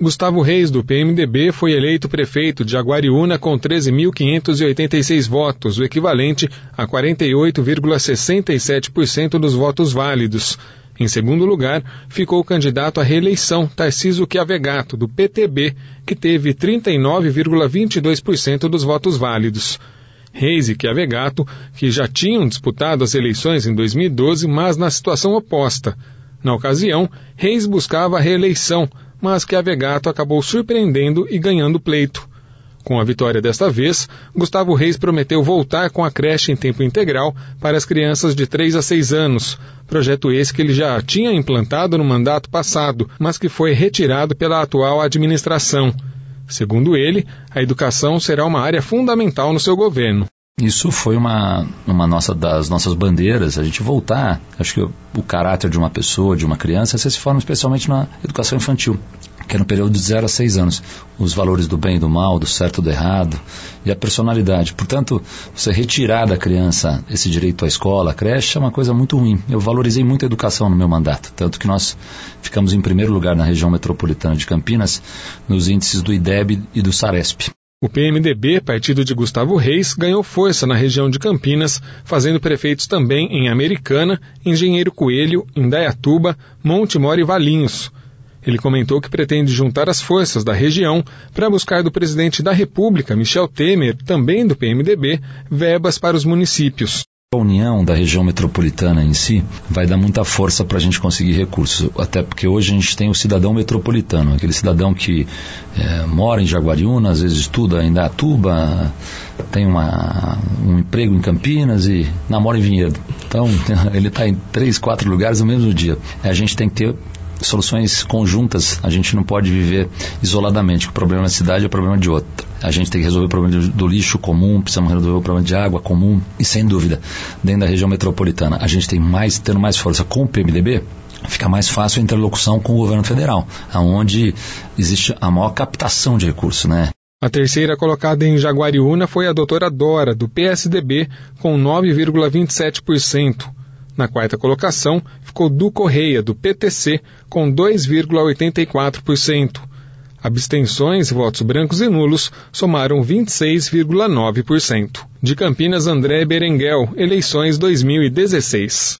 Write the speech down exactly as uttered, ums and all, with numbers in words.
Gustavo Reis, do P M D B, foi eleito prefeito de Jaguariúna com treze mil quinhentos e oitenta e seis votos, o equivalente a quarenta e oito vírgula sessenta e sete por cento dos votos válidos. Em segundo lugar, ficou o candidato à reeleição, Tarcísio Chiavegato, do P T B, que teve trinta e nove vírgula vinte e dois por cento dos votos válidos. Reis e Chiavegato, que já tinham disputado as eleições em dois mil e doze, mas na situação oposta. Na ocasião, Reis buscava a reeleição, mas Chiavegato acabou surpreendendo e ganhando o pleito. Com a vitória desta vez, Gustavo Reis prometeu voltar com a creche em tempo integral para as crianças de três a seis anos, projeto esse que ele já tinha implantado no mandato passado, mas que foi retirado pela atual administração. Segundo ele, a educação será uma área fundamental no seu governo. Isso foi uma, uma nossa, das nossas bandeiras, a gente voltar, acho que o, o caráter de uma pessoa, de uma criança, se forma especialmente na educação infantil, que é no período de zero a seis anos, os valores do bem e do mal, do certo e do errado, e a personalidade. Portanto, você retirar da criança esse direito à escola, à creche, é uma coisa muito ruim. Eu valorizei muito a educação no meu mandato, tanto que nós ficamos em primeiro lugar na região metropolitana de Campinas, nos índices do I D E B e do SARESP. O P M D B, partido de Gustavo Reis, ganhou força na região de Campinas, fazendo prefeitos também em Americana, Engenheiro Coelho, Indaiatuba, Monte Moro e Valinhos. Ele comentou que pretende juntar as forças da região para buscar do presidente da República, Michel Temer, também do P M D B, verbas para os municípios. A união da região metropolitana em si vai dar muita força para a gente conseguir recursos, até porque hoje a gente tem o cidadão metropolitano, aquele cidadão que é, mora em Jaguariúna, às vezes estuda em Indaiatuba, tem uma, um emprego em Campinas e namora em Vinhedo. Então ele está em três, quatro lugares no mesmo dia. A gente tem que ter soluções conjuntas, a gente não pode viver isoladamente, o problema da cidade é o problema de outra. A gente tem que resolver o problema do lixo comum, precisamos resolver o problema de água comum e, sem dúvida, dentro da região metropolitana, a gente tem mais, tendo mais força com o P M D B, fica mais fácil a interlocução com o governo federal, onde existe a maior captação de recursos, né? A terceira colocada em Jaguariúna foi a doutora Dora, do P S D B, com nove vírgula vinte e sete por cento. Na quarta colocação, ficou Du Correia, do P T C, com dois vírgula oitenta e quatro por cento. Abstenções, votos brancos e nulos somaram vinte e seis vírgula nove por cento. De Campinas, André Berenguel, eleições dois mil e dezesseis.